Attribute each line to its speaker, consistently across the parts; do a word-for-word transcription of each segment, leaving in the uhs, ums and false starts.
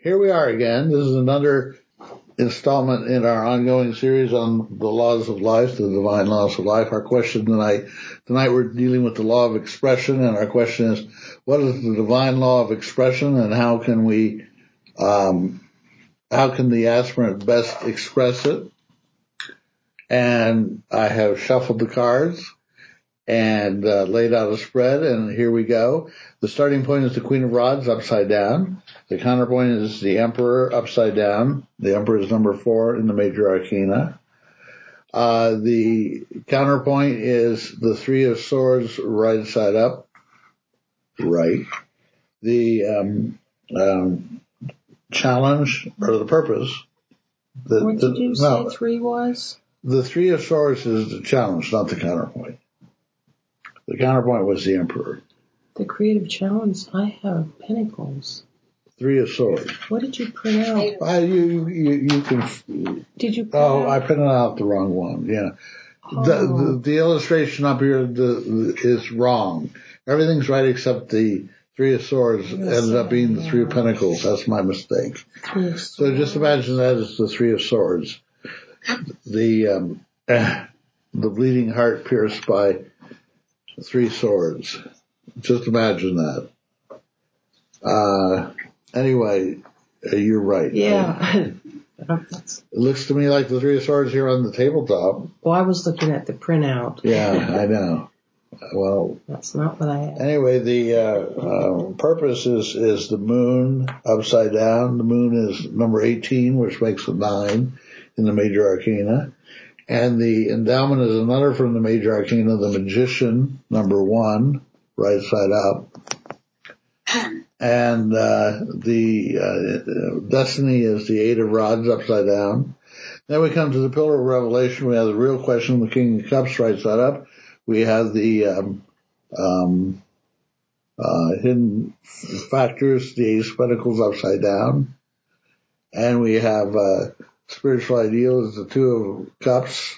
Speaker 1: here we are again. This is another installment in our ongoing series on the laws of life, the divine laws of life. Our question tonight, tonight we're dealing with the law of expression, and our question is, what is the divine law of expression, and how can we, um, how can the aspirant best express it? And I have shuffled the cards and uh, laid out a spread, and here we go. The starting point is the Queen of Rods upside down. The counterpoint is the Emperor upside down. The Emperor is number four in the Major Arcana. Uh, the counterpoint is the Three of Swords right side up. Right. The um, um, challenge, or the purpose. The,
Speaker 2: what did you
Speaker 1: the,
Speaker 2: say
Speaker 1: no,
Speaker 2: three was?
Speaker 1: The Three of Swords is the challenge, not the counterpoint. The counterpoint was the Emperor.
Speaker 2: The creative challenge, I have Pentacles.
Speaker 1: Three of Swords.
Speaker 2: What did you print out?
Speaker 1: Uh, you, you, you can.
Speaker 2: Did you print
Speaker 1: Oh,
Speaker 2: out?
Speaker 1: I printed out the wrong one. Yeah.
Speaker 2: Oh.
Speaker 1: The, the the illustration up here the, is wrong. Everything's right except the Three of Swords ended up being the Three of Pentacles. That's my mistake. So just imagine that as the Three of Swords. The um, the bleeding heart pierced by three swords. Just imagine that. Uh, anyway, uh, you're right.
Speaker 2: Yeah.
Speaker 1: Right? It looks to me like the Three of Swords here on the tabletop.
Speaker 2: Well, I was looking at the printout.
Speaker 1: Yeah, I know. Well,
Speaker 2: that's not what I had.
Speaker 1: Anyway, the uh, uh, purpose is is the moon upside down. The moon is number eighteen, which makes a nine in the Major Arcana. And the endowment is another from the Major Arcana, the Magician, number one, right side up. And uh, the uh, Destiny is the Eight of Rods upside down. Then we come to the Pillar of Revelation. We have the real question, the King of Cups right side up. We have the um, um, uh, hidden factors, the Ace of Pentacles upside down. And we have uh, spiritual ideals, the Two of Cups.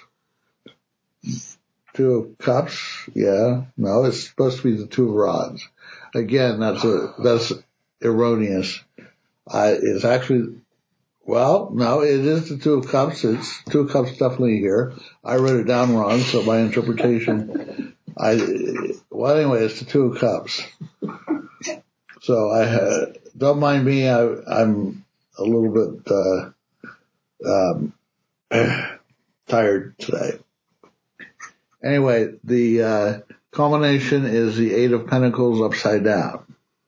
Speaker 1: Two of Cups, yeah. No, it's supposed to be the Two of Rods. Again, that's a that's erroneous. I, it's actually, well, no, it is the Two of Cups. It's Two of Cups definitely here. I wrote it down wrong, so my interpretation, I, well, anyway, it's the Two of Cups. So I uh, don't mind me. I, I'm a little bit uh, um, tired today. Anyway, the uh, culmination is the Eight of Pentacles upside down.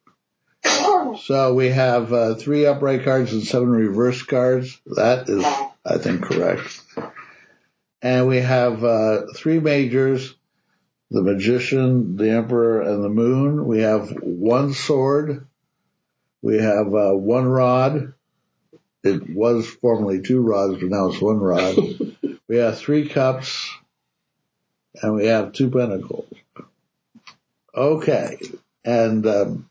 Speaker 1: So we have uh, three upright cards and seven reverse cards. That is, I think, correct. And we have uh, three majors, the Magician, the Emperor, and the Moon. We have one sword. We have uh, one rod. It was formerly two rods, but now it's one rod. We have three cups. And we have two pentacles. Okay. And um,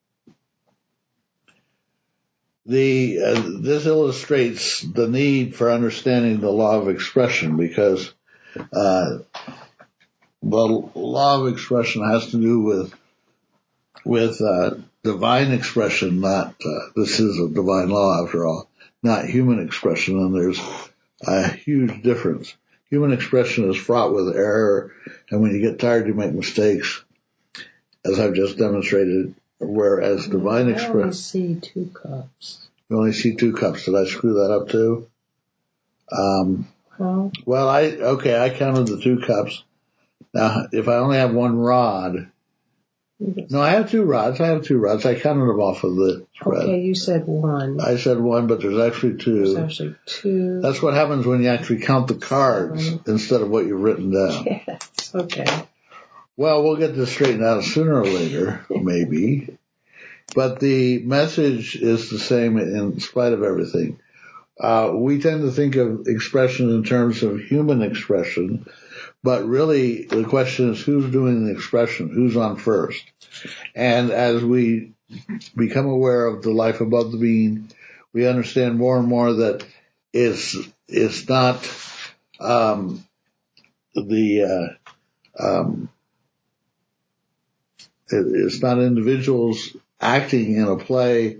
Speaker 1: the uh, this illustrates the need for understanding the law of expression, because uh, the law of expression has to do with with uh, divine expression, not uh, this is a divine law after all, not human expression, and there's a huge difference. Human expression is fraught with error, and when you get tired, you make mistakes, as I've just demonstrated, whereas divine expression... I
Speaker 2: only see two cups.
Speaker 1: You only see two cups. Did I screw that up too? Um,
Speaker 2: huh?
Speaker 1: Well, I okay, I counted the two cups. Now, if I only have one rod... No, I have two rods. I have two rods. I counted them off of the spread.
Speaker 2: Okay, you said one.
Speaker 1: I said one, but there's actually two.
Speaker 2: There's actually two.
Speaker 1: That's what happens when you actually count the cards Seven. Instead of what you've written down.
Speaker 2: Yes, okay.
Speaker 1: Well, we'll get this straightened out sooner or later, maybe. But the message is the same in spite of everything. Uh, we tend to think of expression in terms of human expression, but really the question is who's doing the expression, who's on first. And as we become aware of the life above the being, we understand more and more that it's, it's not um, the uh, um, it, it's not individuals acting in a play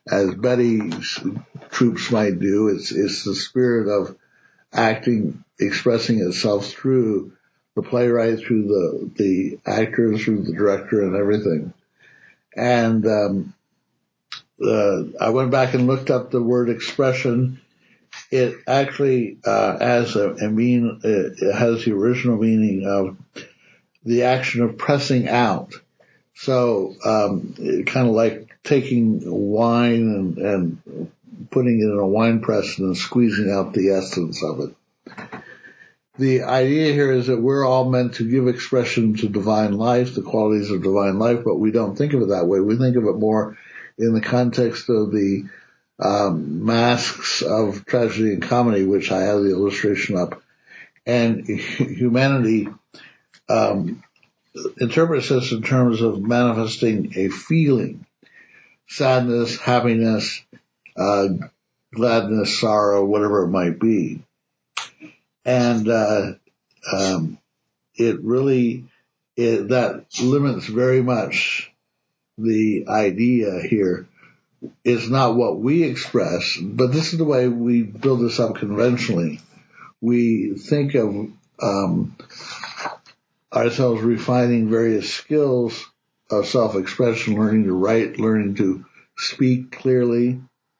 Speaker 1: as Betty's troops might do. It's, it's the spirit of acting, expressing itself through the playwright, through the, the actor, through the director and everything. And, um, uh, I went back and looked up the word expression. It actually, uh, has a, a mean, it has the original meaning of the action of pressing out. So, um, kind of like taking wine and, and putting it in a wine press and then squeezing out the essence of it. The idea here is that we're all meant to give expression to divine life, the qualities of divine life, but we don't think of it that way. We think of it more in the context of the um, masks of tragedy and comedy, which I have the illustration up. And humanity um, interprets this in terms of manifesting a feeling, sadness, happiness, uh, gladness, sorrow, whatever it might be. And uh, um, it really, it, that limits very much the idea here. It's not what we express, but this is the way we build this up conventionally. We think of um, ourselves refining various skills of self-expression, learning to write, learning to speak clearly,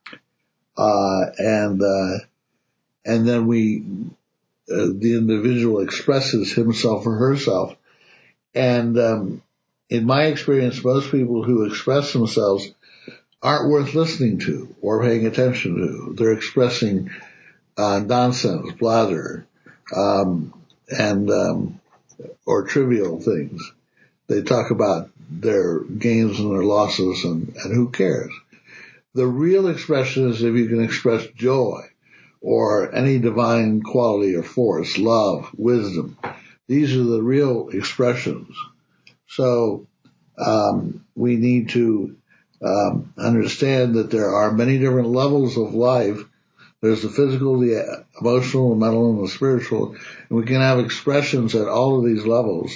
Speaker 1: uh, and uh, and then we, uh, the individual expresses himself or herself. And um, in my experience, most people who express themselves aren't worth listening to or paying attention to. They're expressing uh, nonsense, blather, um, and um, or trivial things. They talk about their gains and their losses, and, and who cares? The real expression is if you can express joy or any divine quality or force, love, wisdom. These are the real expressions. So um, we need to um, understand that there are many different levels of life. There's the physical, the emotional, the mental, and the spiritual. And we can have expressions at all of these levels.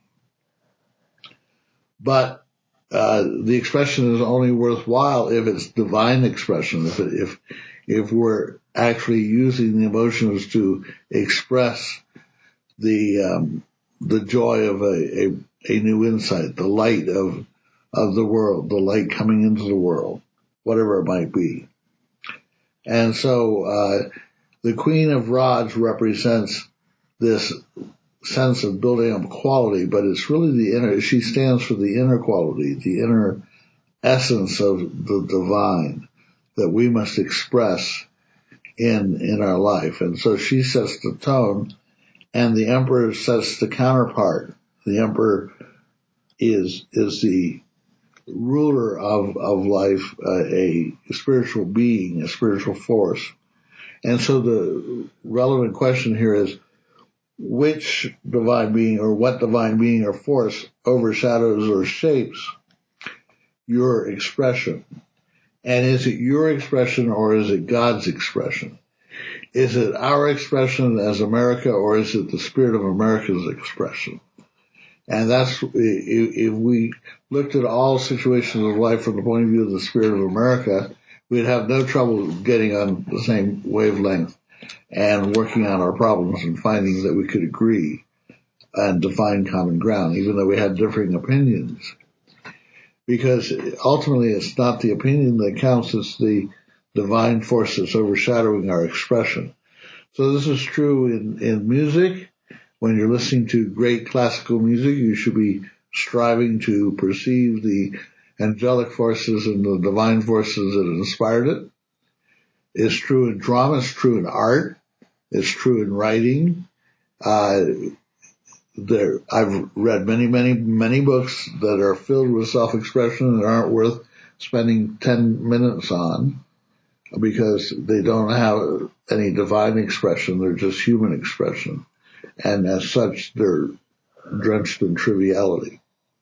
Speaker 1: But uh, the expression is only worthwhile if it's divine expression, if it, if if we're actually using the emotions to express the um, the joy of a, a a new insight, the light of of the world, the light coming into the world, whatever it might be. And so uh, the Queen of Rods represents this sense of building up quality, but it's really the inner, she stands for the inner quality, the inner essence of the divine that we must express in in our life. And so she sets the tone, and the Emperor sets the counterpart. The Emperor is is the ruler of of life, uh, a spiritual being, a spiritual force. And so the relevant question here is, which divine being or what divine being or force overshadows or shapes your expression? And is it your expression or is it God's expression? Is it our expression as America or is it the spirit of America's expression? And that's, if we looked at all situations of life from the point of view of the spirit of America, we'd have no trouble getting on the same wavelength and working on our problems and finding that we could agree and define common ground, even though we had differing opinions. Because ultimately it's not the opinion that counts, it's the divine force that's overshadowing our expression. So this is true in, in music. When you're listening to great classical music, you should be striving to perceive the angelic forces and the divine forces that inspired it. It's true in drama, it's true in art, it's true in writing. Uh, there, I've read many, many, many books that are filled with self-expression that aren't worth spending ten minutes on because they don't have any divine expression, they're just human expression. And as such, they're drenched in triviality.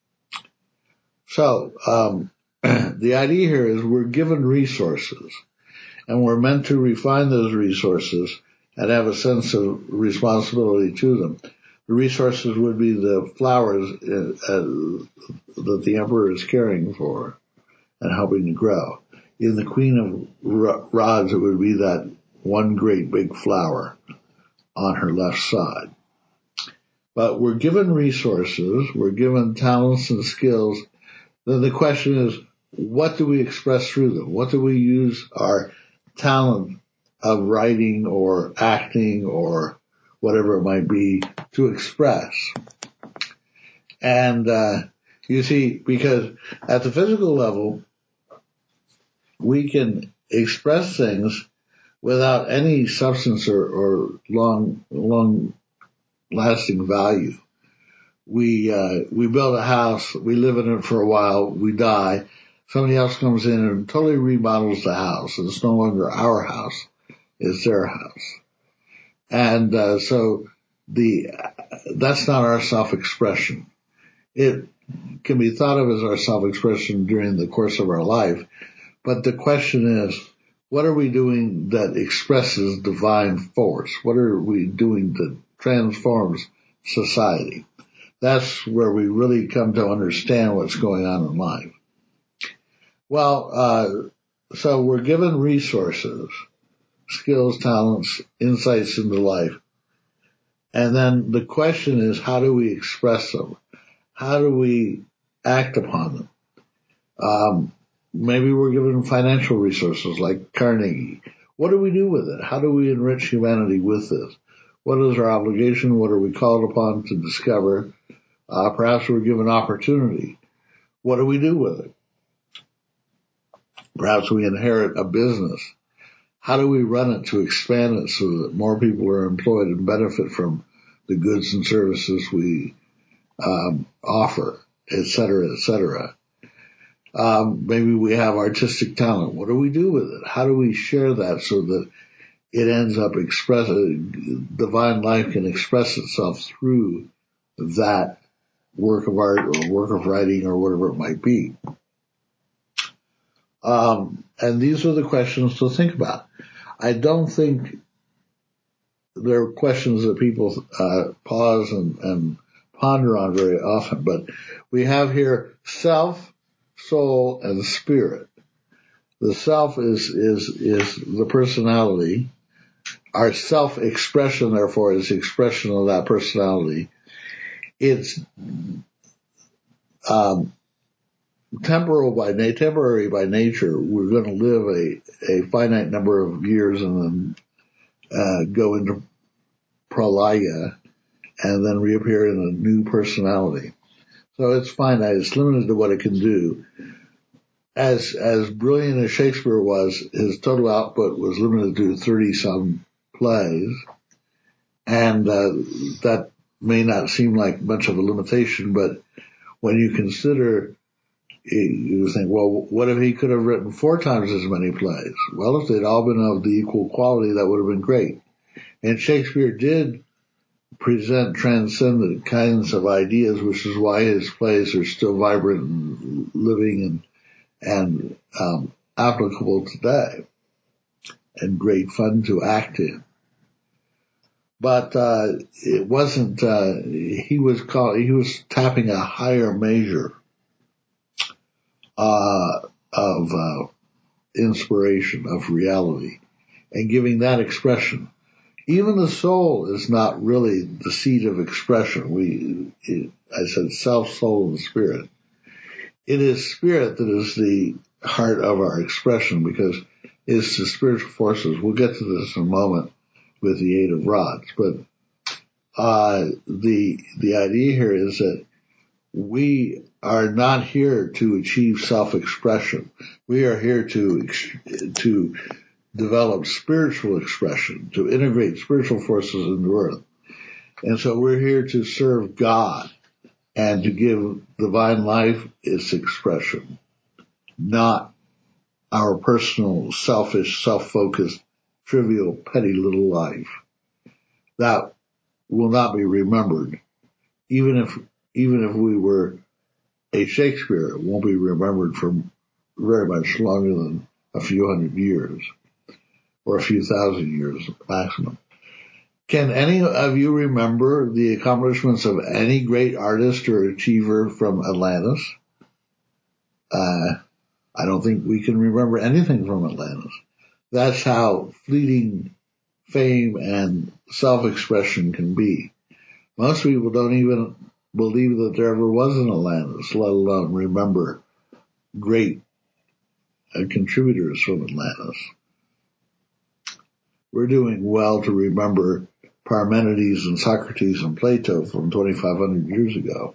Speaker 1: So, um, the idea here is we're given resources, and we're meant to refine those resources and have a sense of responsibility to them. The resources would be the flowers uh, uh, that the Emperor is caring for and helping to grow. in the Queen of Rods, it would be that one great big flower on her left side. But we're given resources, we're given talents and skills. Then the question is, what do we express through them? What do we use our talent of writing or acting or whatever it might be to express? And uh, you see, because at the physical level, we can express things without any substance or, or long, long lasting value. We, uh, we build a house, we live in it for a while, we die, somebody else comes in and totally remodels the house. It's no longer our house, it's their house. And, uh, so the, that's not our self-expression. It can be thought of as our self-expression during the course of our life, but the question is, what are we doing that expresses divine force? What are we doing that transforms society? That's where we really come to understand what's going on in life. Well, uh, so we're given resources, skills, talents, insights into life. And then the question is, how do we express them? How do we act upon them? Um, maybe we're given financial resources like Carnegie. What do we do with it? How do we enrich humanity with this? What is our obligation? What are we called upon to discover? Uh, perhaps we're given opportunity. What do we do with it? Perhaps we inherit a business. How do we run it to expand it so that more people are employed and benefit from the goods and services we um, offer, et cetera, et cetera? Um, maybe we have artistic talent. What do we do with it? How do we share that so that it ends up expressing, divine life can express itself through that work of art or work of writing or whatever it might be? Um, and these are the questions to think about. I don't think they're questions that people uh, pause and, and ponder on very often, but we have here self, soul, and spirit. The self is is is the personality. Our self-expression, therefore, is the expression of that personality. It's um, temporal by na- temporary by nature. We're going to live a, a finite number of years and then uh, go into pralaya and then reappear in a new personality. So it's finite. It's limited to what it can do. As as brilliant as Shakespeare was, his total output was limited to thirty-some plays, and uh, that may not seem like much of a limitation, but when you consider, you think, well, what if he could have written four times as many plays? Well, if they'd all been of the equal quality, that would have been great. And Shakespeare did present transcendent kinds of ideas, which is why his plays are still vibrant and living and and um, applicable today, and great fun to act in. But uh, it wasn't. Uh, he was call, he was tapping a higher measure uh, of uh, inspiration, of reality, and giving that expression. Even the soul is not really the seat of expression. We, it, I said self, soul, and spirit. It is spirit that is the heart of our expression, because it's the spiritual forces. We'll get to this in a moment with the Eight of Rods, but uh, the the idea here is that we are not here to achieve self-expression. We are here to to develop spiritual expression, to integrate spiritual forces into earth. And so we're here to serve God and to give divine life its expression, not our personal, selfish, self-focused, trivial, petty little life. That will not be remembered. Even if, even if we were a Shakespeare, it won't be remembered for very much longer than a few hundred years or a few thousand years maximum. Can any of you remember the accomplishments of any great artist or achiever from Atlantis? Uh, I don't think we can remember anything from Atlantis. That's how fleeting fame and self-expression can be. Most people don't even believe that there ever was an Atlantis, let alone remember great uh, contributors from Atlantis. We're doing well to remember Parmenides and Socrates and Plato from twenty-five hundred years ago.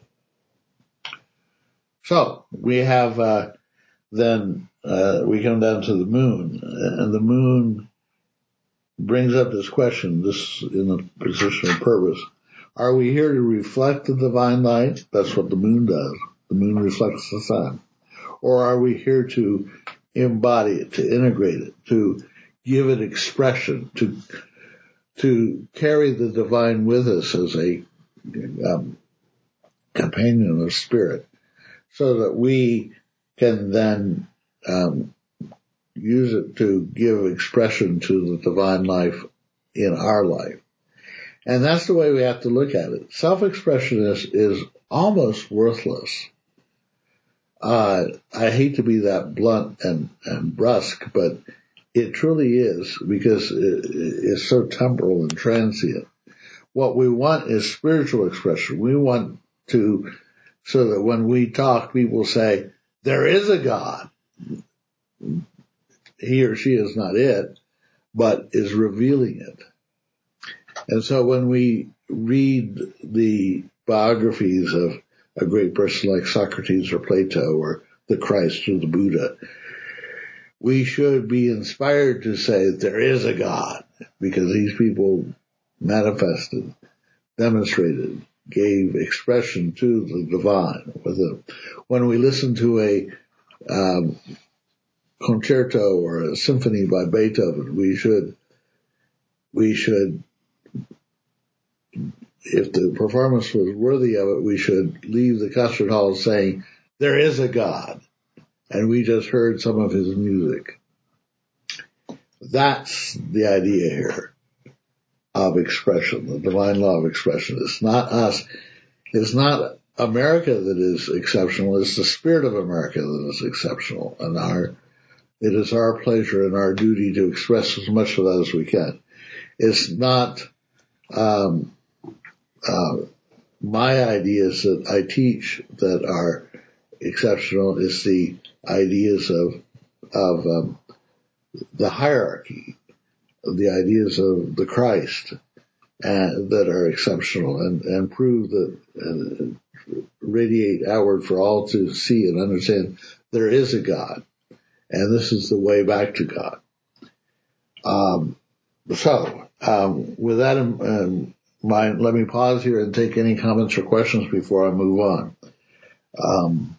Speaker 1: So we have uh, then uh, we come down to the moon, and the moon brings up this question, this in the position of purpose. Are we here to reflect the divine light? That's what the moon does. The moon reflects the sun. Or are we here to embody it, to integrate it, to give it expression, to to carry the divine with us as a um, companion of spirit, so that we can then um, use it to give expression to the divine life in our life. And that's the way we have to look at it. Self-expression is, is almost worthless. Uh, I hate to be that blunt and, and brusque, but it truly is, because it, it's so temporal and transient. What we want is spiritual expression. We want to, so that when we talk, people say, there is a God. He or she is not it, but is revealing it. And so when we read the biographies of a great person like Socrates or Plato or the Christ or the Buddha, we should be inspired to say that there is a God, because these people manifested, demonstrated, gave expression to the divine. When we listen to a um, concerto or a symphony by Beethoven, we should we should if the performance was worthy of it, we should leave the concert hall saying, there is a God, and we just heard some of his music. That's the idea here of expression, the divine law of expression. It's not us. It's not America that is exceptional. It's the spirit of America that is exceptional. And our, it is our pleasure and our duty to express as much of that as we can. It's not, um, uh, my ideas that I teach that are exceptional. Is the ideas of, of, um, the hierarchy, the ideas of the Christ, and that are exceptional and, and prove that, uh, radiate outward for all to see and understand there is a God, and this is the way back to God. Um, so, um, with that in um, mind, let me pause here and take any comments or questions before I move on. Um,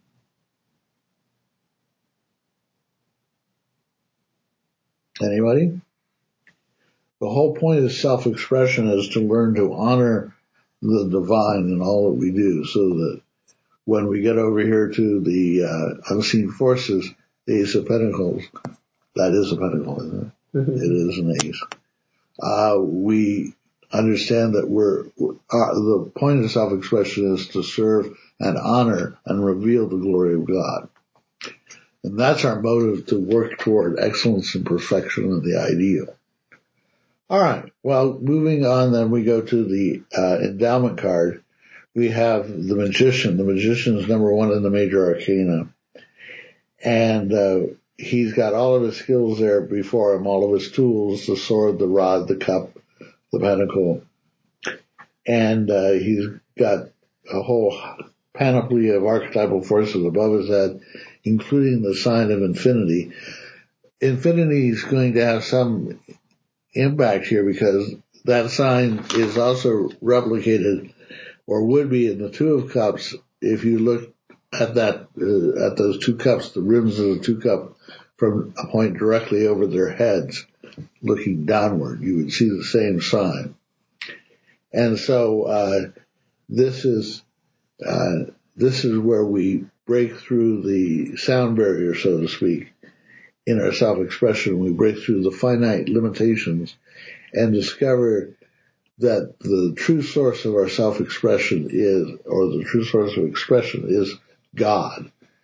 Speaker 1: anybody? The whole point of self-expression is to learn to honor the divine in all that we do, so that when we get over here to the uh, unseen forces, the Ace of Pentacles, that is a pentacle, isn't it? Mm-hmm. It is an ace. Uh, we understand that we're, uh, the point of self-expression is to serve and honor and reveal the glory of God. And that's our motive, to work toward excellence and perfection of the ideal. All right. Well, moving on, then we go to the uh, endowment card. We have the Magician. The Magician is number one in the major arcana. And uh, he's got all of his skills there before him, all of his tools, the sword, the rod, the cup, the pentacle. And uh, he's got a whole panoply of archetypal forces above his head, including the sign of infinity. Infinity is going to have some impact here, because that sign is also replicated, or would be, in the Two of Cups. If you look at that, uh, at those two cups, the rims of the two cups, from a point directly over their heads, looking downward, you would see the same sign. And so uh, this is uh, this is where we break through the sound barrier, so to speak, in our self-expression. We break through the finite limitations and discover that the true source of our self-expression is, or the true source of expression is God.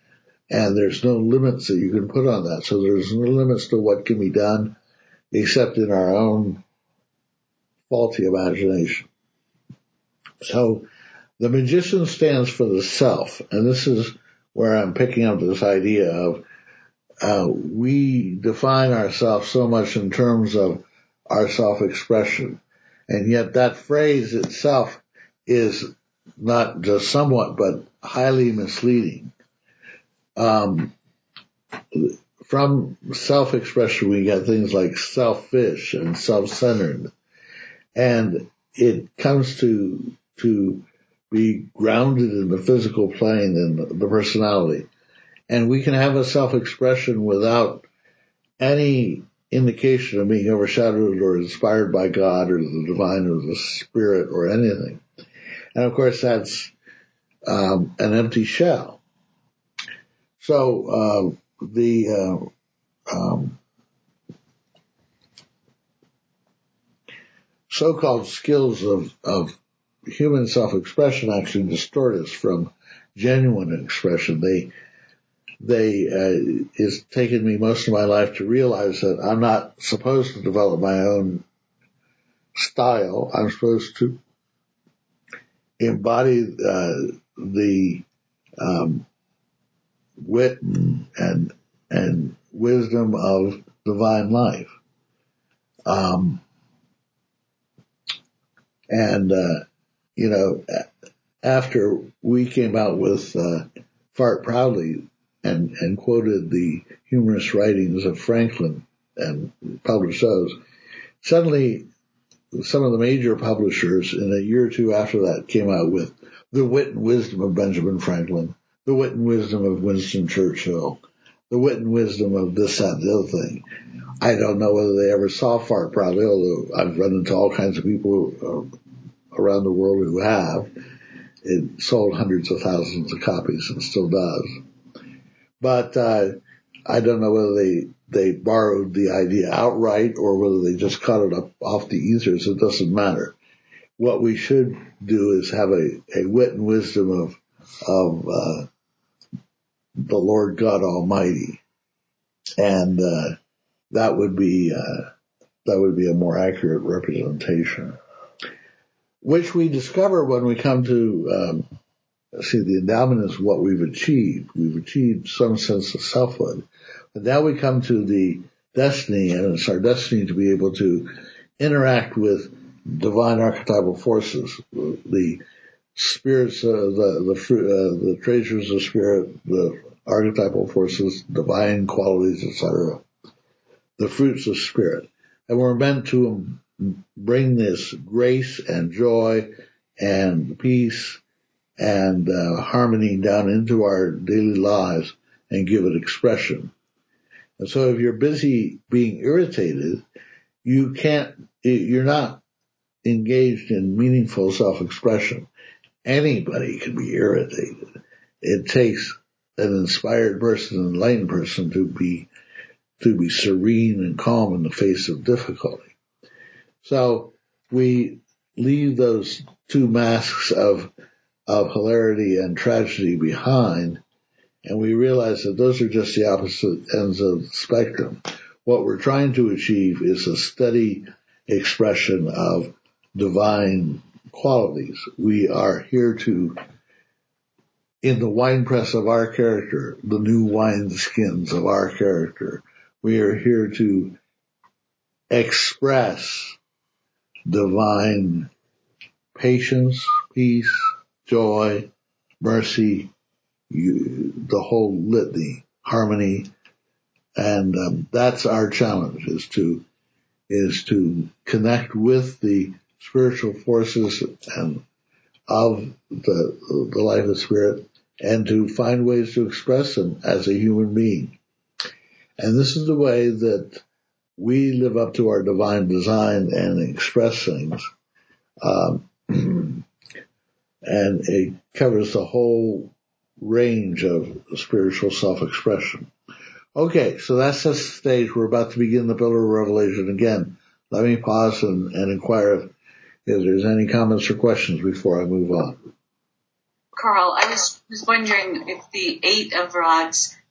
Speaker 1: And there's no limits that you can put on that. So there's no limits to what can be done except in our own faulty imagination. So the magician stands for the self. And this is where I'm picking up this idea of uh, we define ourselves so much in terms of our self-expression. And yet that phrase itself is not just somewhat, but highly misleading. Um, from self-expression, we get things like selfish and self-centered. And it comes to, to be grounded in the physical plane and the, the personality. And we can have a self-expression without any indication of being overshadowed or inspired by God or the divine or the spirit or anything. And of course, that's um, an empty shell. So uh, the uh, um, so-called skills of, of human self-expression actually distort us from genuine expression. They They, uh, it's taken me most of my life to realize that I'm not supposed to develop my own style. I'm supposed to embody, uh, the, um, wit and, and, and wisdom of divine life. Um, and, uh, you know, after we came out with, uh, Fart Proudly, and, and quoted the humorous writings of Franklin and published those, suddenly some of the major publishers in a year or two after that came out with The Wit and Wisdom of Benjamin Franklin, The Wit and Wisdom of Winston Churchill, The Wit and Wisdom of this, that, and the other thing. I don't know whether they ever saw Fart Proudly, although I've run into all kinds of people uh, around the world who have. It sold hundreds of thousands of copies and still does. But uh, I don't know whether they, they borrowed the idea outright or whether they just caught it up off the ethers. It doesn't matter. What we should do is have a, a wit and wisdom of of uh, the Lord God Almighty, and uh, that would be uh, that would be a more accurate representation, which we discover when we come to. Um, See, the endowment is what we've achieved. We've achieved some sense of selfhood. But now we come to the destiny, and it's our destiny to be able to interact with divine archetypal forces, the spirits, uh, the the, uh, the treasures of spirit, the archetypal forces, divine qualities, et cetera, the fruits of spirit. And we're meant to bring this grace and joy and peace and uh, harmony down into our daily lives and give it expression. And so if you're busy being irritated, you can't, you're not engaged in meaningful self-expression. Anybody can be irritated. It takes an inspired person, an enlightened person to be, to be serene and calm in the face of difficulty. So we leave those two masks of of hilarity and tragedy behind, and we realize that those are just the opposite ends of the spectrum. What we're trying to achieve is a steady expression of divine qualities. We are here to, in the winepress of our character, the new wineskins of our character, we are here to express divine patience, peace, joy, mercy, you, the whole litany, harmony, and um, that's our challenge: is to is to connect with the spiritual forces and of the the life of spirit, and to find ways to express them as a human being. And this is the way that we live up to our divine design and express things. Um, and it covers the whole range of spiritual self-expression. Okay, so that's the stage. We're about to begin the Pillar of Revelation again. Let me pause and, and inquire if, if there's any comments or questions before I move on.
Speaker 3: Carl, I was, was wondering if the Eight of Rods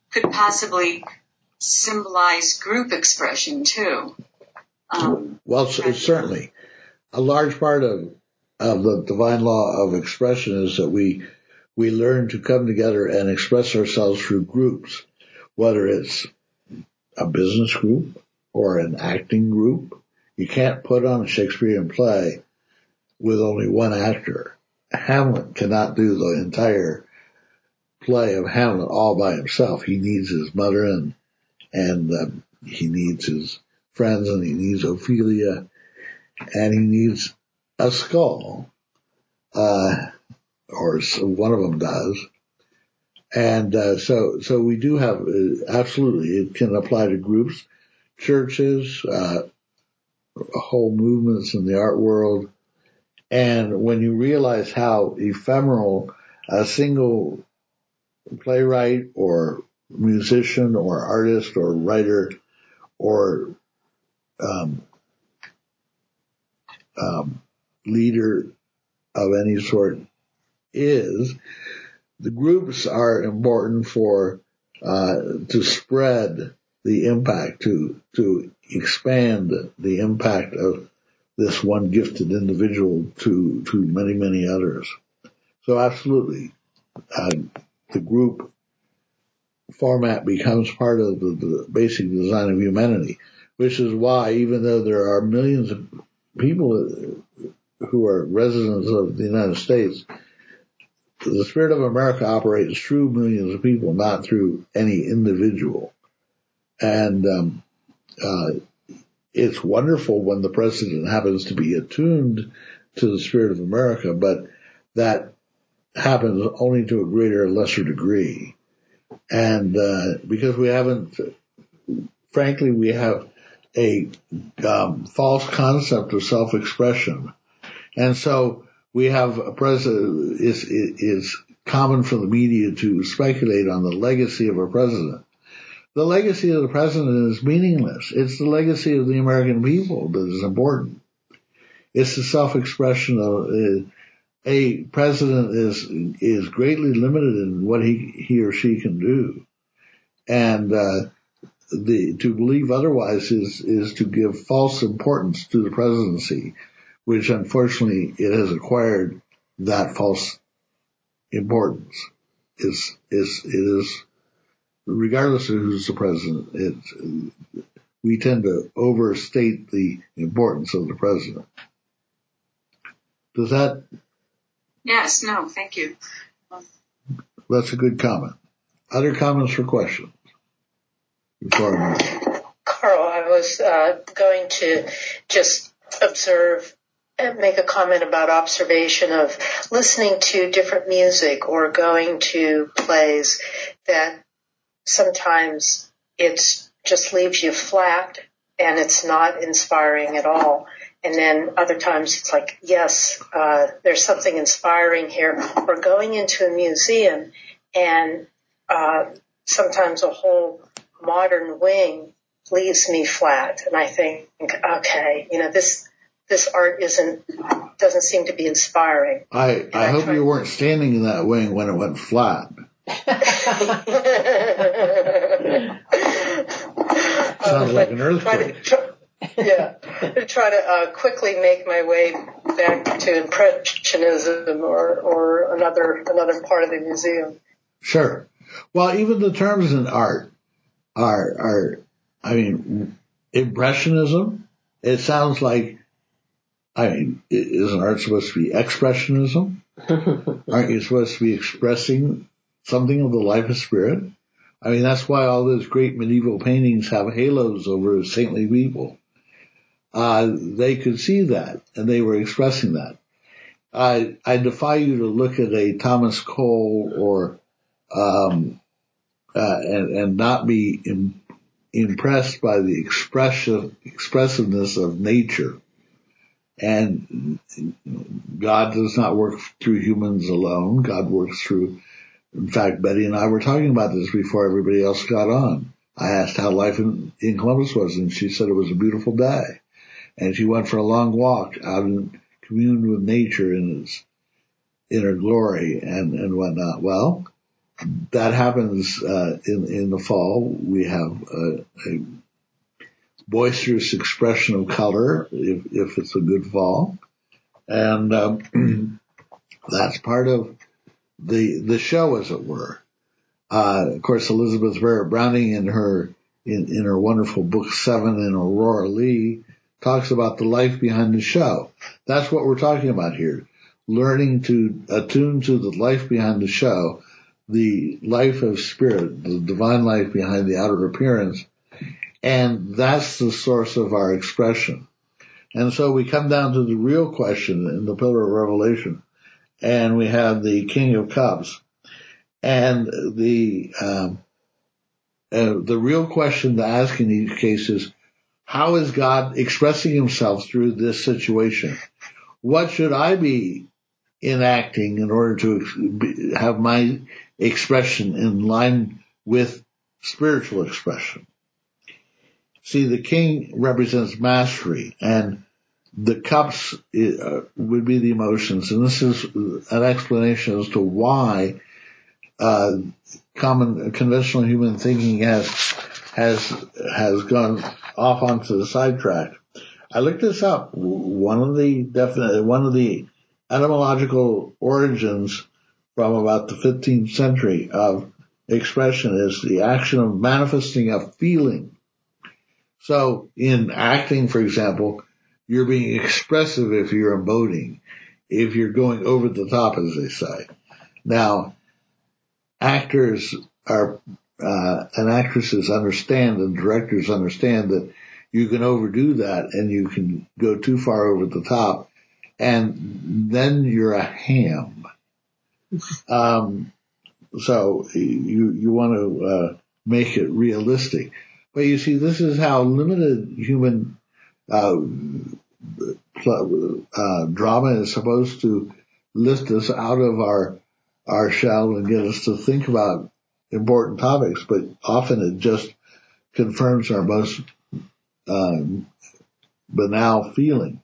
Speaker 3: could possibly symbolize group expression too. Um,
Speaker 1: well, certainly. A large part of, of the divine law of expression is that we we learn to come together and express ourselves through groups, whether it's a business group or an acting group. You can't put on a Shakespearean play with only one actor. Hamlet cannot do the entire play of Hamlet all by himself. He needs his mother and and um, he needs his friends, and he needs Ophelia, and he needs a skull, uh, or one of them does. And uh, so so we do have, uh, absolutely, it can apply to groups, churches, uh, whole movements in the art world. And when you realize how ephemeral a single playwright or musician or artist or writer or um, um, leader of any sort is, the groups are important for uh, to spread the impact, to to expand the impact of this one gifted individual to to many many others. So absolutely, uh, the group format becomes part of the, the basic design of humanity, which is why, even though there are millions of people who are residents of the United States, the Spirit of America operates through millions of people, not through any individual. And um, uh, it's wonderful when the president happens to be attuned to the Spirit of America, but that happens only to a greater or lesser degree. And uh, because we haven't, frankly, we have a um, false concept of self-expression. And so we have a president, is is common for the media to speculate on the legacy of a president. The legacy of the president is meaningless. It's the legacy of the American people that is important. It's the self-expression of uh, a president is is greatly limited in what he he or she can do, and uh, the to believe otherwise is is to give false importance to the presidency, which unfortunately it has acquired that false importance. Is is it is regardless of who's the president, it's, we tend to overstate the importance of the president. Does that?
Speaker 3: Yes, no, thank you.
Speaker 1: That's a good comment. Other comments or questions? Before I move.
Speaker 2: Carl, I was uh, going to just observe and make a comment about observation of listening to different music or going to plays that sometimes it's just leaves you flat and it's not inspiring at all. And then other times it's like, yes, uh, there's something inspiring here. Or going into a museum and uh, sometimes a whole modern wing leaves me flat. And I think, okay, you know, this this art isn't doesn't seem to be inspiring.
Speaker 1: I, I, I hope you weren't standing in that wing when it went flat. Sounds like an earthquake.
Speaker 2: Try to, try, yeah, to try to uh, quickly make my way back to Impressionism or, or another another part of the museum.
Speaker 1: Sure. Well, even the terms in art are are, I mean, Impressionism. It sounds like, I mean, isn't art supposed to be expressionism? Aren't you supposed to be expressing something of the life of spirit? I mean, that's why all those great medieval paintings have halos over saintly people. Uh, they could see that, and they were expressing that. I, I defy you to look at a Thomas Cole or, um, uh, and, and not be im- impressed by the expression, expressiveness of nature. And God does not work through humans alone. God works through, in fact, Betty and I were talking about this before everybody else got on. I asked how life in, in Columbus was, and she said it was a beautiful day. And she went for a long walk out and communed with nature in its inner glory and, and whatnot. Well, that happens uh, in in the fall. We have a, a boisterous expression of color if if it's a good fall, and um, that's part of the the show, as it were. Uh, of course, Elizabeth Barrett Browning in her in, in her wonderful book Seven in Aurora Leigh talks about the life behind the show. That's what we're talking about here. Learning to attune to the life behind the show, the life of spirit, the divine life behind the outer appearance. And that's the source of our expression. And so we come down to the real question in the Pillar of Revelation. And we have the King of Cups. And the, um, uh, the real question to ask in each case is, how is God expressing himself through this situation? What should I be enacting in order to have my expression in line with spiritual expression? See, the king represents mastery, and the cups uh, would be the emotions, and this is an explanation as to why uh, common conventional human thinking has has has gone off onto the sidetrack. I looked this up. One of the definite, one of the etymological origins from about the fifteenth century of expression is the action of manifesting a feeling. So in acting, for example, you're being expressive if you're emoting, if you're going over the top, as they say. Now, actors are, uh, and actresses understand, and directors understand that you can overdo that and you can go too far over the top, and then you're a ham. Um, so you, you want to, uh, make it realistic. But you see, this is how limited human, uh, uh, drama is supposed to lift us out of our, our shell and get us to think about important topics, but often it just confirms our most, um, banal feeling.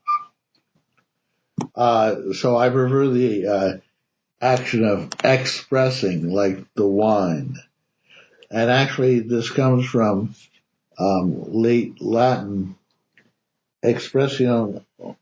Speaker 1: Uh, so I prefer the, uh, action of expressing, like the wine. And actually this comes from, um, late Latin, expressionem,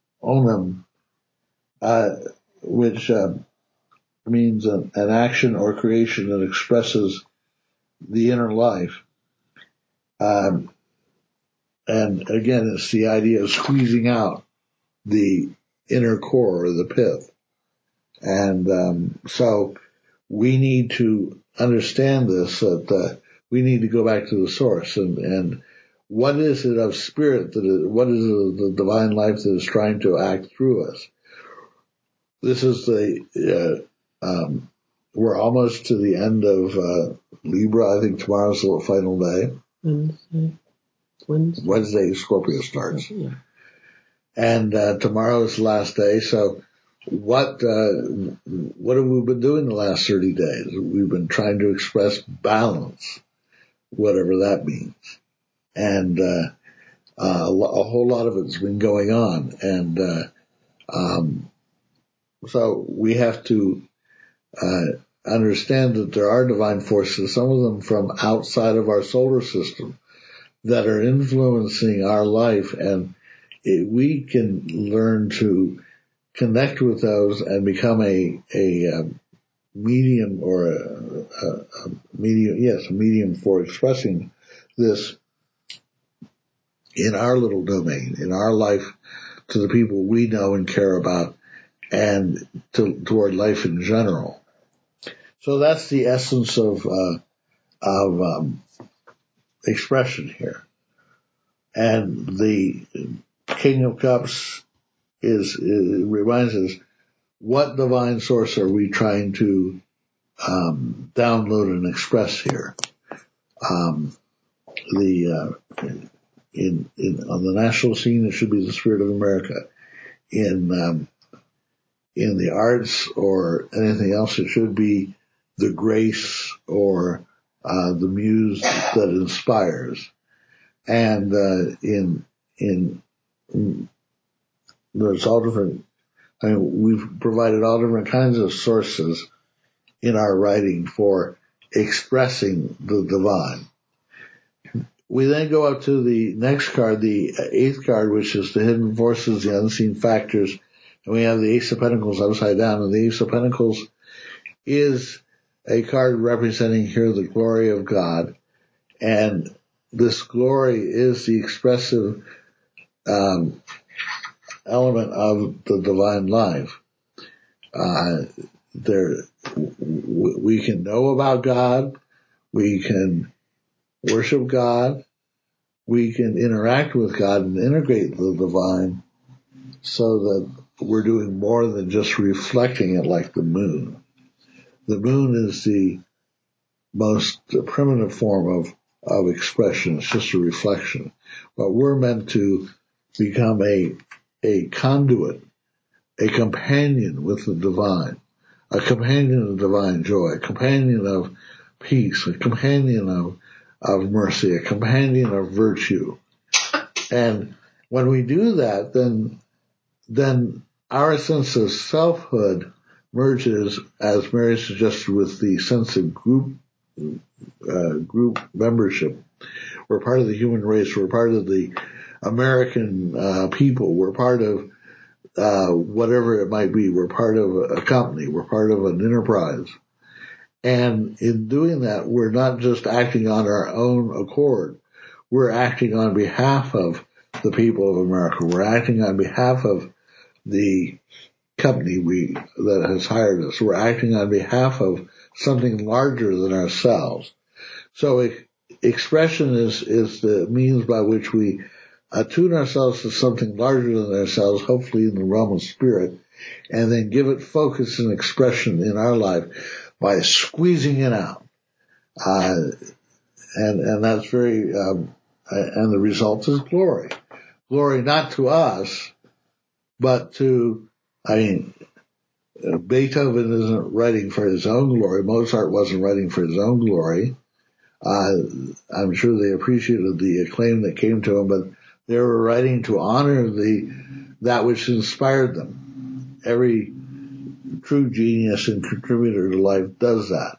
Speaker 1: uh, which, uh, means a, an action or creation that expresses the inner life. Um, and again, it's the idea of squeezing out the inner core or the pith. And, um, so we need to understand this, that, uh, we need to go back to the source and, and what is it of spirit that is, what is it, the divine life that is trying to act through us? This is the, uh, um, we're almost to the end of, uh, Libra. I think tomorrow's the final day.
Speaker 4: Wednesday. Wednesday.
Speaker 1: Wednesday, Scorpio starts.
Speaker 4: Yeah.
Speaker 1: And, uh, tomorrow is the last day. So what, uh, what have we been doing the last thirty days? We've been trying to express balance, whatever that means. And, uh, uh, a whole lot of it's been going on. And, uh, um, so we have to, uh, understand that there are divine forces, some of them from outside of our solar system, that are influencing our life, and it, we can learn to connect with those and become a a um, medium or a, a, a medium, yes, a medium for expressing this in our little domain, in our life, to the people we know and care about, and to, toward life in general. So that's the essence of uh, of um, expression here. And the King of Cups is, is reminds us, what divine source are we trying to um, download and express here? Um, the uh, in in on the national scene, it should be the spirit of America. In um, in the arts or anything else, it should be the grace or uh, the muse that inspires. And uh, in, in in there's all different. I mean, we've provided all different kinds of sources in our writing for expressing the divine. We then go up to the next card, the eighth card, which is the hidden forces, the unseen factors. And we have the Ace of Pentacles upside down. And the Ace of Pentacles is a card representing here the glory of God. And this glory is the expressive um, element of the divine life. Uh, there, we can know about God. We can worship God. We can interact with God and integrate the divine so that we're doing more than just reflecting it like the moon. The moon is the most primitive form of, of expression. It's just a reflection. But we're meant to become a, a conduit, a companion with the divine, a companion of divine joy, a companion of peace, a companion of, of mercy, a companion of virtue. And when we do that, then, then our sense of selfhood merges, as Mary suggested, with the sense of group, uh, group membership. We're part of the human race. We're part of the American uh, people. We're part of uh, whatever it might be. We're part of a company. We're part of an enterprise. And in doing that, we're not just acting on our own accord. We're acting on behalf of the people of America. We're acting on behalf of the company we that has hired us. We're acting on behalf of something larger than ourselves. So e- expression is, is the means by which we attune ourselves to something larger than ourselves, hopefully in the realm of spirit, and then give it focus and expression in our life by squeezing it out. Uh, and, and that's very, um, and the result is glory. Glory not to us, but to, I mean, Beethoven isn't writing for his own glory. Mozart wasn't writing for his own glory. Uh, I'm sure they appreciated the acclaim that came to him, but they were writing to honor the, that which inspired them. Every true genius and contributor to life does that.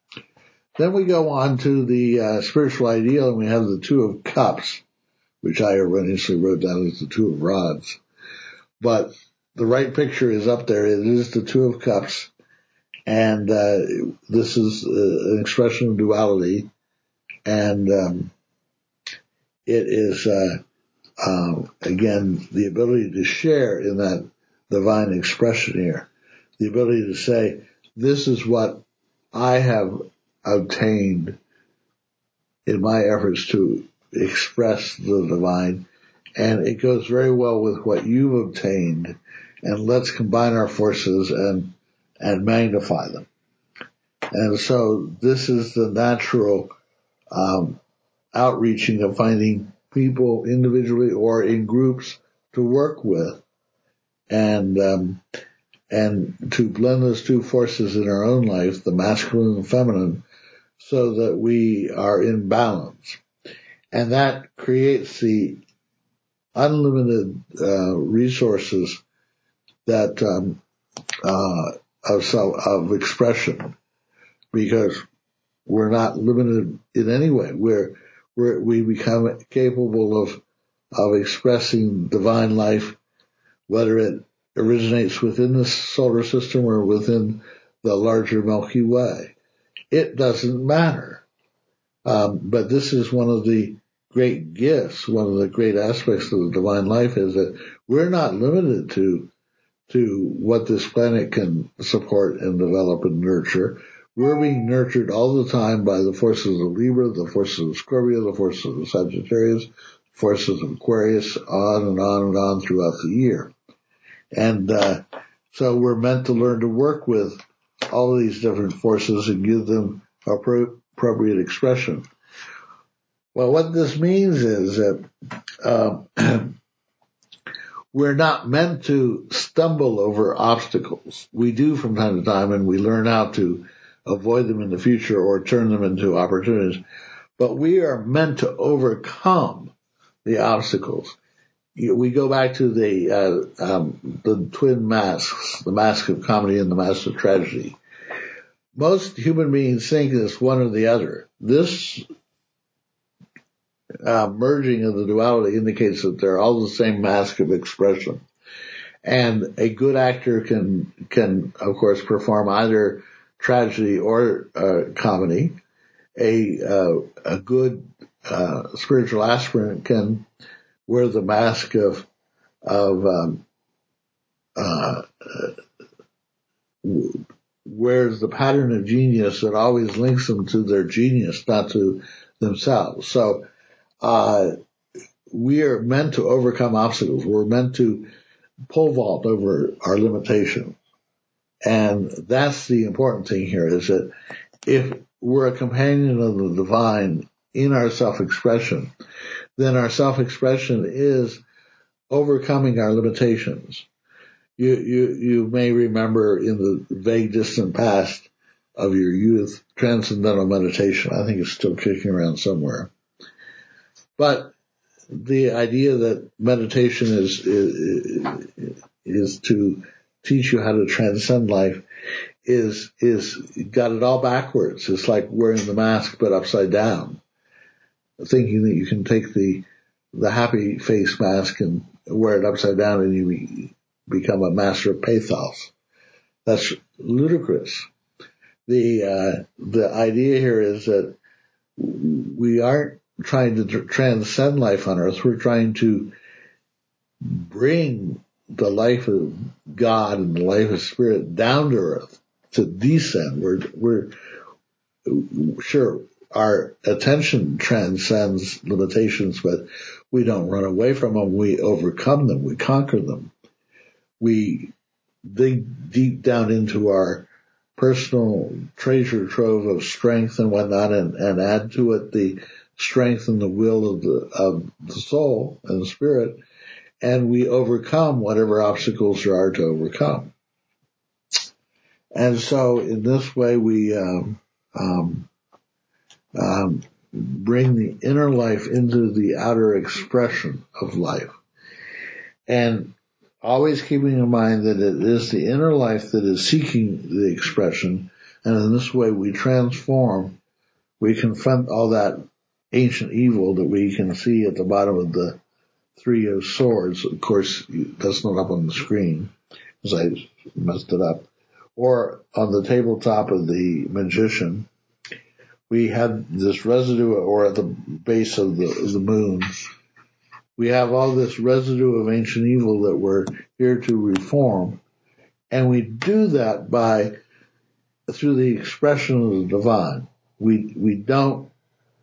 Speaker 1: Then we go on to the uh, spiritual ideal, and we have the Two of Cups, which I erroneously wrote down as the Two of Rods. But the right picture is up there. It is the Two of Cups. And uh, this is uh, an expression of duality. And um, it is, uh, uh, again, the ability to share in that divine expression here. The ability to say, this is what I have obtained in my efforts to express the divine. And it goes very well with what you've obtained. And let's combine our forces and and magnify them. And so this is the natural um, outreaching of finding people individually or in groups to work with, and um, and to blend those two forces in our own life, the masculine and feminine, so that we are in balance. And that creates the unlimited uh, resources that um, uh, of self, of expression, because we're not limited in any way. We're, we're we become capable of of expressing divine life, whether it originates within the solar system or within the larger Milky Way. It doesn't matter. Um, but this is one of the great gifts, one of the great aspects of the divine life, is that we're not limited to to what this planet can support and develop and nurture. We're being nurtured all the time by the forces of Libra, the forces of Scorpio, the forces of Sagittarius, forces of Aquarius, on and on and on throughout the year. And uh, so we're meant to learn to work with all of these different forces and give them appropriate expression. Well, what this means is that uh, we're not meant to stumble over obstacles. We do from time to time, and we learn how to avoid them in the future or turn them into opportunities. But we are meant to overcome the obstacles. We go back to the uh, um, the twin masks, the mask of comedy and the mask of tragedy. most human beings think it's one or the other. This uh, merging of the duality indicates that they're all the same mask of expression. And a good actor can, can of course, perform either tragedy or uh, comedy. A, uh, a good uh, spiritual aspirant can wear the mask of, of um, uh, wears the pattern of genius that always links them to their genius, not to themselves. So uh, we are meant to overcome obstacles. We're meant to pole vault over our limitations. And that's the important thing here, is that if we're a companion of the divine in our self-expression, then our self-expression is overcoming our limitations. You, you, you may remember in the vague distant past of your youth, transcendental meditation. I think it's still kicking around somewhere. But the idea that meditation is, is, is to teach you how to transcend life is, is got it all backwards. It's like wearing the mask, but upside down. Thinking that you can take the, the happy face mask and wear it upside down and you become a master of pathos. That's ludicrous. The, uh, the idea here is that we aren't trying to tr- transcend life on earth. We're trying to bring the life of God and the life of spirit down to earth, to descend. We're, we're, sure, our attention transcends limitations, but we don't run away from them. We overcome them. We conquer them. We dig deep down into our personal treasure trove of strength and whatnot, and, and add to it the strength and the will of the, of the soul and the spirit, and we overcome whatever obstacles there are to overcome. And so in this way we um, um, um, bring the inner life into the outer expression of life. And always keeping in mind that it is the inner life that is seeking the expression, and in this way we transform, we confront all that ancient evil that we can see at the bottom of the Three of Swords. Of course, that's not up on the screen, because I messed it up. Or on the tabletop of the Magician, we have this residue, or at the base of the, of the moon, we have all this residue of ancient evil that we're here to reform. And we do that by, through the expression of the divine. We, we don't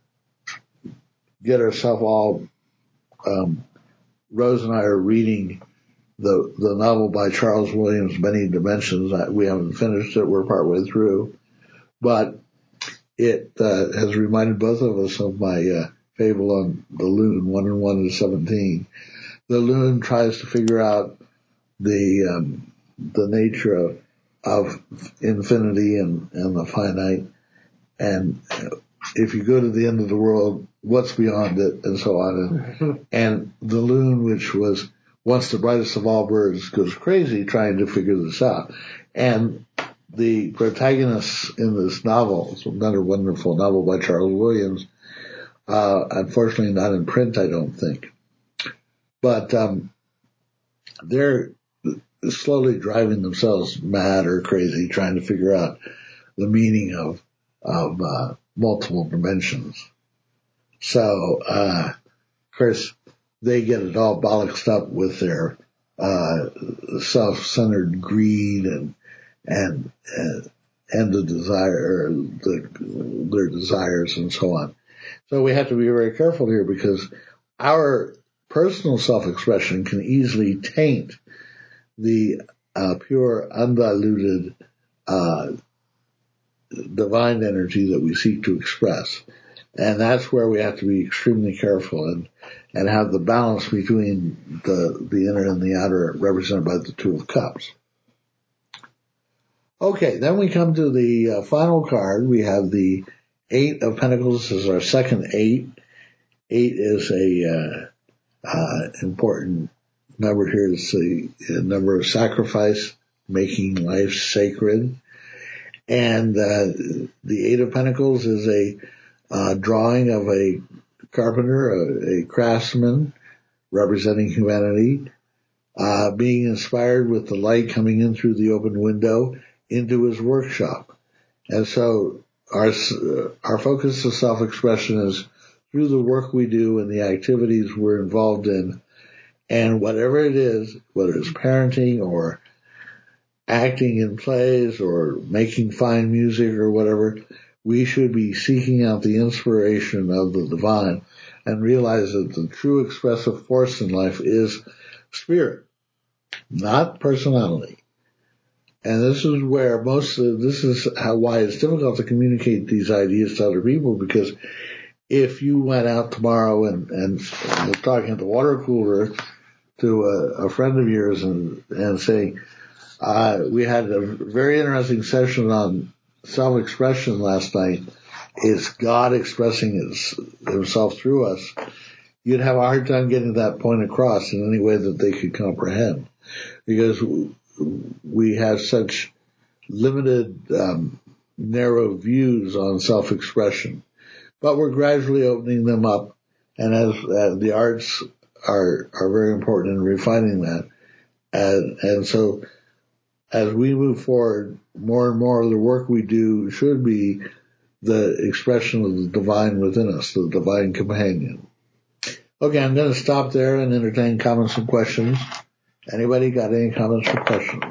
Speaker 1: get ourselves all, um, Rose and I are reading the, the novel by Charles Williams, Many Dimensions. We haven't finished it. We're partway through, but it, uh, has reminded both of us of my, uh, fable on the loon, one and one is seventeen. The loon tries to figure out the, um, the nature of, of infinity and, and the finite. And if you go to the end of the world, what's beyond it, and so on. And, and the loon, which was once the brightest of all birds, goes crazy trying to figure this out. And the protagonist in this novel, it's another wonderful novel by Charles Williams, uh, unfortunately not in print, I don't think. But um, they're slowly driving themselves mad or crazy trying to figure out the meaning of, of uh, multiple dimensions. So, uh, of course, they get it all bollocksed up with their, uh, self-centered greed and, and, and, and the desire, the, their desires and so on. So we have to be very careful here, because our personal self-expression can easily taint the, uh, pure, undiluted, uh, divine energy that we seek to express. And that's where we have to be extremely careful and, and have the balance between the, the inner and the outer represented by the Two of Cups. Okay, then we come to the uh, final card. We have the Eight of Pentacles. This is our second eight. Eight is a, uh, uh, important number here. It's a, a number of sacrifice, making life sacred. And uh, the Eight of Pentacles is a uh, drawing of a carpenter, a, a craftsman representing humanity, uh, being inspired with the light coming in through the open window into his workshop. And so our uh, our focus of self-expression is through the work we do and the activities we're involved in. And whatever it is, whether it's parenting or acting in plays or making fine music or whatever, we should be seeking out the inspiration of the divine and realize that the true expressive force in life is spirit, not personality. And this is where most of, this is how, why it's difficult to communicate these ideas to other people, because if you went out tomorrow and, and was talking at the water cooler to a, a friend of yours and, and saying, uh, we had a very interesting session on self-expression last night. Is God expressing his, himself through us? You'd have a hard time getting that point across in any way that they could comprehend, because we have such limited, um, narrow views on self-expression. But we're gradually opening them up, and as uh, the arts are are very important in refining that, and and so as we move forward, more and more of the work we do should be the expression of the divine within us, the divine companion. Okay, I'm going to stop there and entertain comments and questions. Anybody got any comments or questions?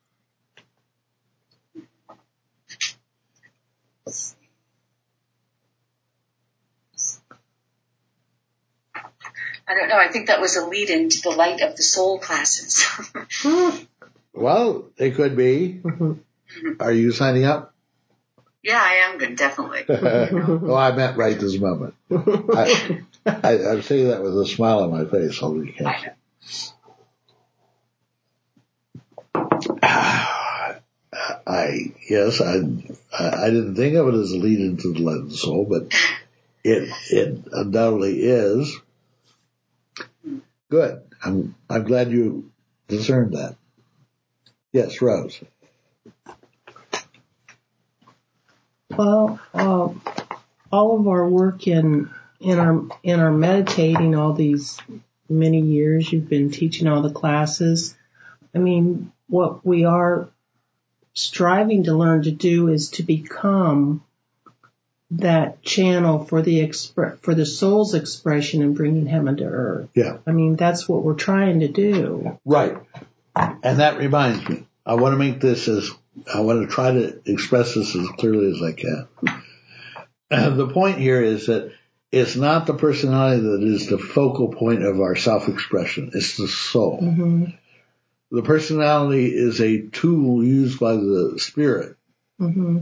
Speaker 3: I don't know. I think that was a lead into the Light of the Soul classes.
Speaker 1: Well, it could be. Are you signing up?
Speaker 3: Yeah, I am good, definitely.
Speaker 1: Well, I meant right this moment. I, I, I'm saying that with a smile on my face. Holy cow. I yes, I I didn't think of it as a lead into the Light of the Soul, but it it undoubtedly is. Good. I'm I'm glad you discerned that. Yes, Rose.
Speaker 4: Well, uh, all of our work in in our in our meditating, all these many years you've been teaching all the classes. I mean, what we are striving to learn to do is to become that channel for the expre- for the soul's expression and bringing heaven to earth.
Speaker 1: Yeah.
Speaker 4: I mean, that's what we're trying to do.
Speaker 1: Right. And that reminds me, I want to make this as, I want to try to express this as clearly as I can. And the point here is that it's not the personality that is the focal point of our self-expression. It's the soul.
Speaker 4: Mm-hmm.
Speaker 1: The personality is a tool used by the spirit,
Speaker 4: Mm-hmm.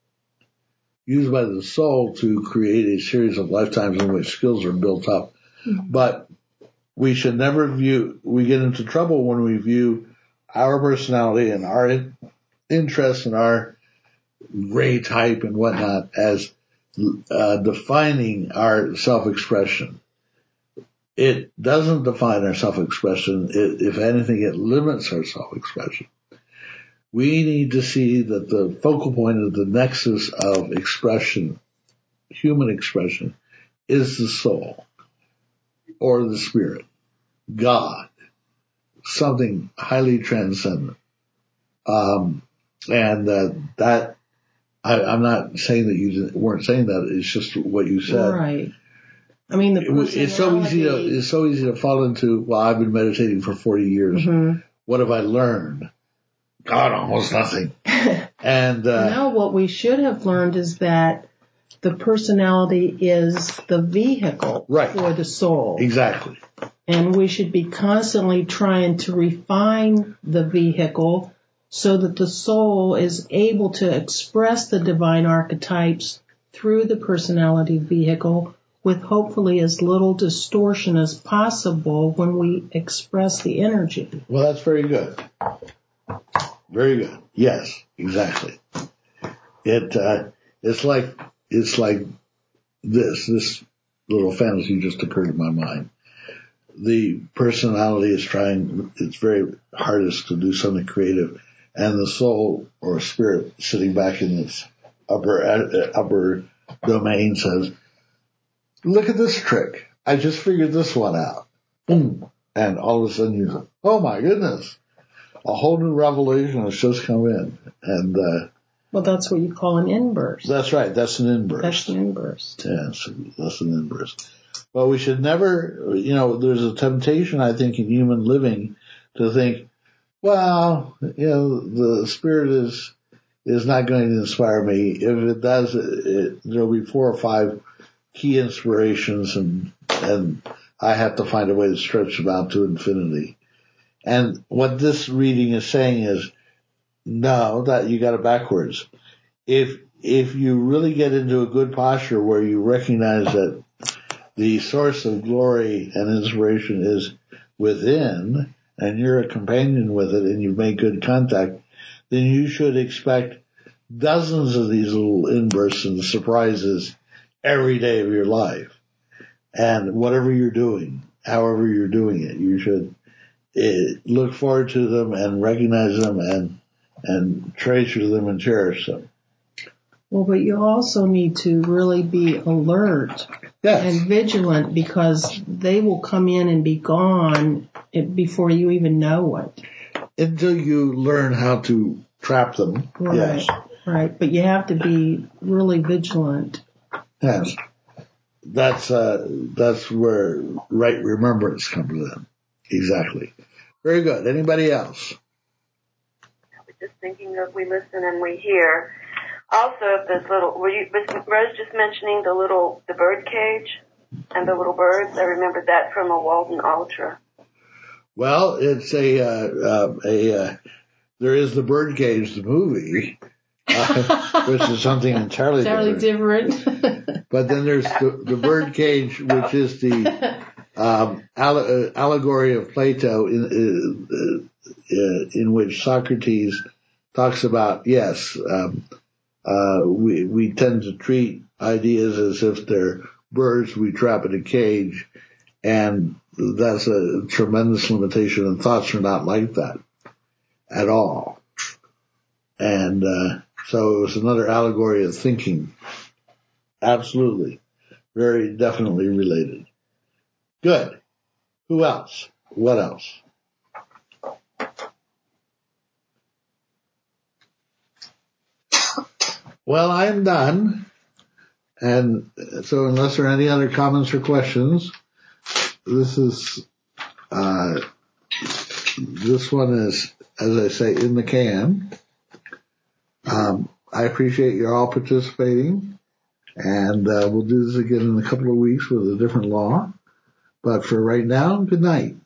Speaker 1: used by the soul to create a series of lifetimes in which skills are built up. Mm-hmm. But we should never view, we get into trouble when we view our personality and our interests and our gray type and whatnot as uh, defining our self-expression. It doesn't define our self-expression. It, if anything, it limits our self-expression. We need to see that the focal point of the nexus of expression, human expression, is the soul or the spirit, God, something highly transcendent. Um, and uh, that, I, I'm not saying that you weren't saying that. It's just what you said.
Speaker 4: Right. I mean, the personality.
Speaker 1: It's so easy to, it's so easy to fall into, well, I've been meditating for forty years.
Speaker 4: Mm-hmm.
Speaker 1: What have I learned? God, almost nothing. And, uh.
Speaker 4: No, what we should have learned is that the personality is the vehicle
Speaker 1: Right.
Speaker 4: for the soul.
Speaker 1: Exactly.
Speaker 4: And we should be constantly trying to refine the vehicle so that the soul is able to express the divine archetypes through the personality vehicle with hopefully as little distortion as possible when we express the energy.
Speaker 1: Well, that's very good. Very good. Yes, exactly. It, uh, it's like, it's like this, this little fantasy just occurred in my mind. The personality is trying its very hardest to do something creative, and the soul or spirit sitting back in its upper uh, upper domain says, look at this trick. I just figured this one out. Boom. And all of a sudden you say, oh my goodness, a whole new revelation has just come in. And, uh,
Speaker 4: well, that's what you call an inburst.
Speaker 1: That's right. That's an inburst.
Speaker 4: That's an inburst.
Speaker 1: Yes, that's an inburst. But we should never, you know, there's a temptation, I think, in human living to think, well, you know, the spirit is, is not going to inspire me. If it does, it, it, there'll be four or five key inspirations and, and I have to find a way to stretch them out to infinity. And what this reading is saying is, no, that you got it backwards. If, if you really get into a good posture where you recognize that the source of glory and inspiration is within, and you're a companion with it and you've made good contact, then you should expect dozens of these little inbursts and surprises every day of your life. And whatever you're doing, however you're doing it, you should uh, look forward to them and recognize them and and treasure them and cherish them.
Speaker 4: Well, but you also need to really be alert
Speaker 1: yes.
Speaker 4: and vigilant, because they will come in and be gone before you even know it.
Speaker 1: Until you learn how to trap them.
Speaker 4: Right,
Speaker 1: yes.
Speaker 4: Right. But you have to be really vigilant.
Speaker 1: Yes. That's, uh, that's where right remembrance comes in. Exactly. Very good. Anybody else?
Speaker 5: Just thinking of we listen and we hear. Also, this little, were you, was Rose just mentioning the little, the bird cage and the little birds? I remembered that from a Walden Ultra.
Speaker 1: Well, it's a, uh, uh, a, uh, there is the bird cage, the movie, uh, which is something entirely,
Speaker 4: entirely
Speaker 1: different.
Speaker 4: different.
Speaker 1: But then there's the, the bird cage, which is the, um, alle- allegory of Plato in, uh, uh, in which Socrates talks about, yes, um, uh, we, we tend to treat ideas as if they're birds we trap in a cage, and that's a tremendous limitation, and thoughts are not like that at all. And, uh, so it was another allegory of thinking. Absolutely. Very definitely related. Good. Who else? What else? Well, I'm done. And so unless there are any other comments or questions, this is, uh, this one is, as I say, in the can. Um, I appreciate you all participating, and uh, we'll do this again in a couple of weeks with a different law. But for right now, good night.